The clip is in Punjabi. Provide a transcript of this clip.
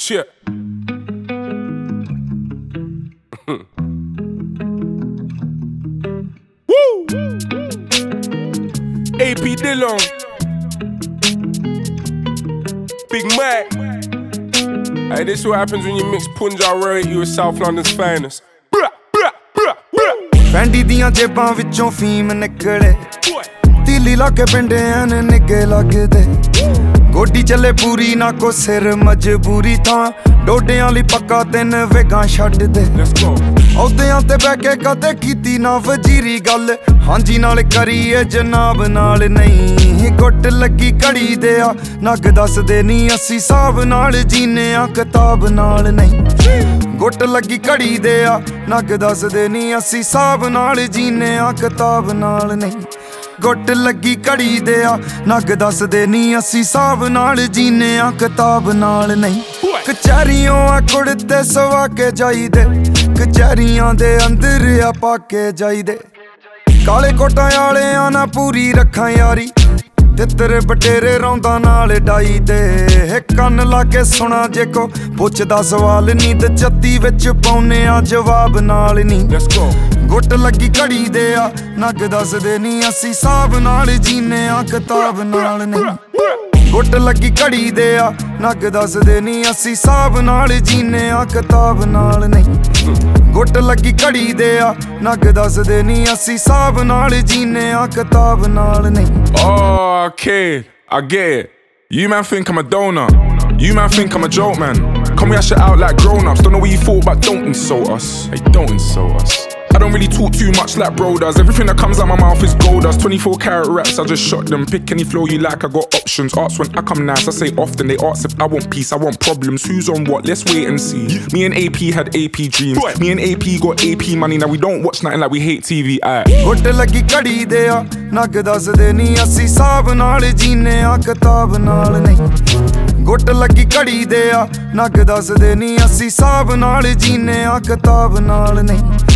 Shit. Woo! AP Dillon, Big Mac. Hey, this is what happens when you mix Punjab royalty with South London's finest. ਪੈਂਡੀ ਦੀਆਂ ਜੇਬਾਂ ਵਿੱਚੋਂ ਫੀਮ ਨਿਕਲੇ ਤੀਲੀ ਲਾ ਕੇ ਪਿੰਡਿਆਂ ਨੇ ਨਿੱਗੇ ਲੱਗਦੇ ਗੋਡੀ ਚੱਲੇ ਪੂਰੀ ਨਾ ਕੋ ਸਿਰ ਮਜਬੂਰੀ ਤਾਂ ਡੋਡਿਆਂ ਲਈ ਪੱਕਾ 3 ਵੇਗਾਂ ਛੱਡ ਦੇ ਅਹੁਦਿਆਂ ਤੇ ਬਹਿ ਕੇ ਕਦੇ ਕੀਤੀ ਨਾ ਵਜ਼ੀਰੀ ਗੱਲ ਹਾਂਜੀ ਨਾਲ ਕਰੀਏ ਜਨਾਬ ਨਾਲ ਨਹੀਂ ਗੁੱਟ ਲੱਗੀ ਘੜੀ ਦੇ ਆ ਨਗ ਦੱਸਦੇ ਨਹੀਂ ਅਸੀਂ ਹਿਸਾਬ ਨਾਲ ਜੀਨੇ ਆ ਕਿਤਾਬ ਨਾਲ ਨਹੀਂ ਗੁੱਟ ਲੱਗੀ ਘੜੀ ਦੇ ਆ ਨਗ ਦੱਸਦੇ ਨਹੀਂ ਅਸੀਂ ਹਿਸਾਬ ਨਾਲ ਜੀਨੇ ਆ ਕਿਤਾਬ ਨਾਲ ਨਹੀਂ ਗੁੱਟ ਲੱਗੀ ਘੜੀ ਦੇ ਆ ਨਗ ਦੱਸਦੇ ਨਹੀਂ ਅਸੀਂ ਹਿਸਾਬ ਨਾਲ ਜੀਨੇ ਆ ਕਿਤਾਬ ਨਾਲ ਨਹੀਂ ਕਚਹਿਰੀਆਂ ਆ ਕੁੜਤੇ ਸਵਾ ਕੇ ਜਾਈਦੇ ਕਚਹਿਰੀਆਂ ਦੇ ਅੰਦਰ ਆ ਪਾ ਕੇ ਜਾਈਦੇ ਕਾਲੇ ਕੋਟਾਂ ਵਾਲਿਆਂ ਨਾਲ ਪੂਰੀ ਰੱਖਾਂ ਯਾਰੀ ਤੇ ਤੇਰੇ ਬਟੇਰੇ ਰੌਂਦਾ ਨਾਲ ਡਾਈ ਦੇ ਕੰਨ ਲਾ ਕੇ ਸੁਣਾ ਜੇ ਕੋ ਪੁੱਛਦਾ ਸਵਾਲ ਨੀ ਤੇ 36 ਵਿੱਚ ਪਾਉਨੇ ਆ ਜਵਾਬ ਨਾਲ ਨੀ ਗੁੱਟ ਲੱਗੀ ਘੜੀ ਦੇ ਆ ਨਗ ਦੱਸਦੇ ਨੀ ਅਸੀਂ ਹਿਸਾਬ ਨਾਲ ਜੀਨੇ ਆ ਕਿਤਾਬ ਨਾਲ ਨਹੀਂ ਗੁੱਟ ਲੱਗੀ ਘੜੀ ਦੇ ਆ ਨਗ ਦੱਸਦੇ ਨੀ ਅਸੀਂ ਹਿਸਾਬ ਨਾਲ ਜੀਨੇ ਆ ਕਿਤਾਬ ਨਾਲ ਨਹੀਂ ਗੁੱਟ ਲੱਗੀ ਘੜੀ ਦੇ ਆ ਨਗ ਦੱਸਦੇ ਨੀ ਅਸੀਂ ਹਿਸਾਬ ਨਾਲ ਜੀਨੇ ਆ ਕਿਤਾਬ ਨਾਲ ਨਹੀਂ Oh, kid, I get it. You man think I'm a donut. You man think I'm a joke, man. Come we hash it out like grown-ups. Don't know what you thought, but don't insult us. Hey, don't insult us. I don't really talk too much like bro does. Everything that comes out my mouth is gold dust. 24 karat raps, I just shot them. Pick any flow you like, I got options. Ask when I come nice, I say often. They ask if I want peace, I want problems. Who's on what? Let's wait and see. Me and AP had AP dreams. Me and AP got AP money. Now we don't watch nothing like we hate TV. ਗੁੱਟ ਲੱਗੀ ਘੜੀ ਦੇ ਆ ਨਗ ਦੱਸਦੇ ਨਹੀਂ ਅਸੀਂ ਹਿਸਾਬ ਨਾਲ ਜੀਨੇ ਆ ਕਿਤਾਬ ਨਾਲ ਨਹੀਂ ਗੁੱਟ ਲੱਗੀ ਘੜੀ ਦੇ ਆ ਨਗ ਦੱਸਦੇ ਨਹੀਂ ਅਸੀਂ ਹਿਸਾਬ ਨਾਲ ਜੀਨੇ ਆ ਕਿਤਾਬ ਨਾਲ ਨਹੀਂ